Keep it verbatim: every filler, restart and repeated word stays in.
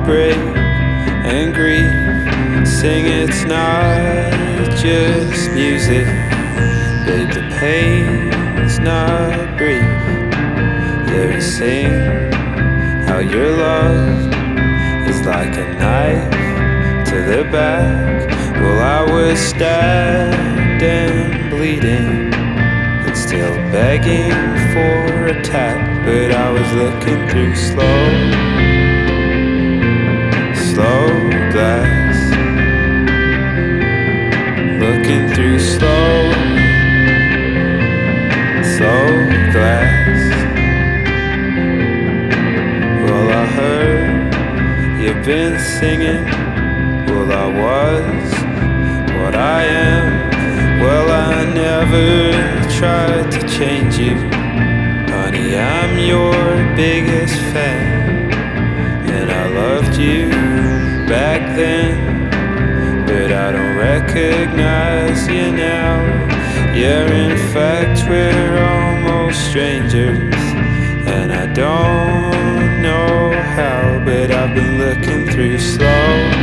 heartbreak and grief. Sing it's not just music, babe, the pain's not brief. Yeah, sing how your love is like a knife to the back. Well, I was stabbed and bleeding and still begging for a tap, but I was looking through slow, slow glass, looking through slow, slow glass. Well, I heard you've been singing. Well, I was what I am. Well, I never tried to change you, honey, I'm your biggest fan. And I loved you back then, but I don't recognize you now. Yeah, in fact, we're almost strangers, and I don't know how, but I've been looking through slow,